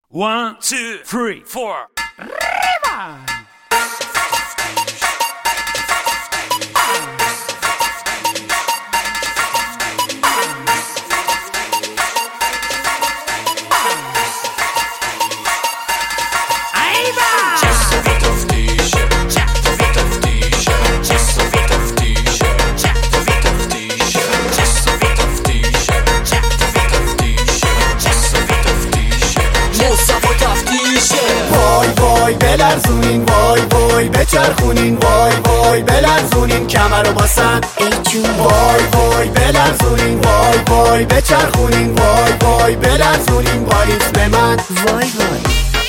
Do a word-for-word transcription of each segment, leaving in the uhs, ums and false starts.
One, two, three, four. وای وای بلرزونین، وای وای بچرخونین، وای وای بلرزونین کمر رو باسن ای جون. وای وای بلرزونین، وای وای بچرخونین، وای وای بلرزونین با ریتم من. وای وای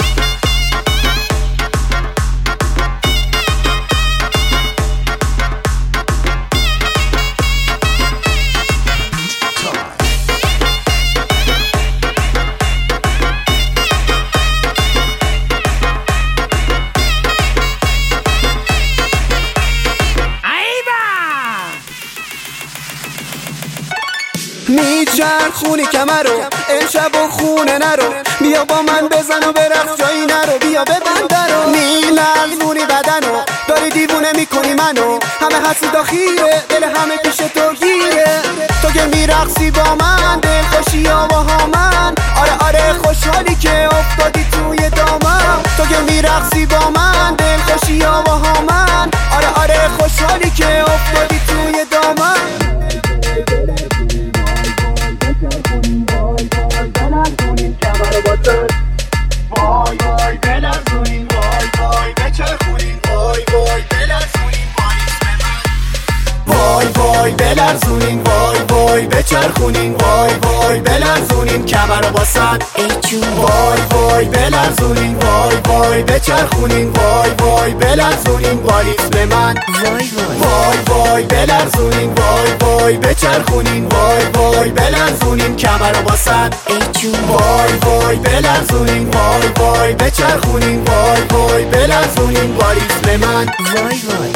میچرخونی کمر رو امشب و خونه نرو، بیا با من بزن و برقص جایی نرو، بیا ببند رو. میلرزونی بدن رو داری دیوونه میکنی منو، همه حسود و خیره دل همه پیش تو گیره. تو که میرقصی با من دل خوشی ها با من، آره آره خوشحالی که افتادی توی دامم. تو که میرقصی با من دل خوشی ها با من، آره آره خوشحالی که افتادی توی دامم. وای وای بلرزونین، وای وای بچرخونین، وای وای بلرزونین با ریتم من. وای وای بلرزونین، وای وای بچرخونین، وای وای بلرزونین کمر رو باسن ای جون. وای وای بلرزونین، وای وای بچرخونین، وای وای بلرزونین با ریتم من. وای وای وای وای بلرزونین، وای وای بچرخونین، وای وای بلرزونین کمر رو باسن ای جون. وای وای بلرزونین، وای وای بچرخونین، وای وای بلرزونین با ریتم من. وای وای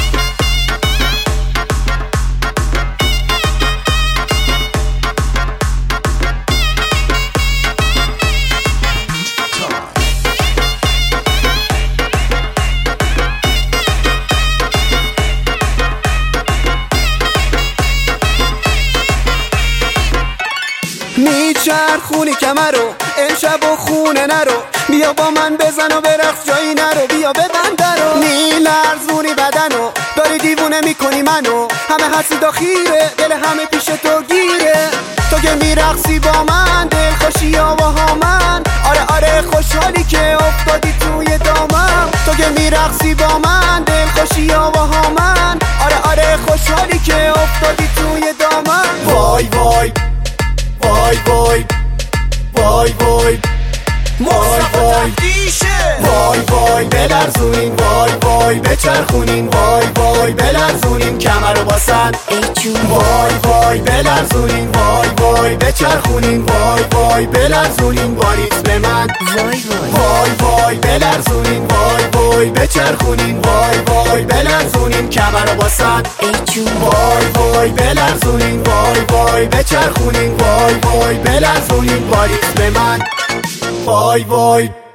میچرخونی کمر رو امشب و خونه نرو، بیا با من بزن و برقص جایی نرو، بیا ببند رو. میلرزونی بدن رو داری دیوونه میکنی منو، همه حسود و خیره دل همه پیش تو گیره. تو که میرقصی با من دل خوشی ها با من، آره آره خوشحالی که افتادی توی دامم. تو که میرقصی با من دل خوشی ها با من، آره آره خوشحالی که افتادی توی دامم. وای وای وای وای وای وای وای وای وای وای بلرزونین، وای وای بچرخونین، وای وای بلرزونین کمر رو باسن ای جون. وای وای بلرزونین، وای وای بچرخونین، وای وای بلرزونین با ریتم من. وای وای وای وای بلرزونین، وای وای بچرخونین، وای وای بلرزونین کمر رو باسن ای جون. وای وای بلرزونین، وای وای بچرخونین، وای وای بلرزونین با ریتم من. وای وای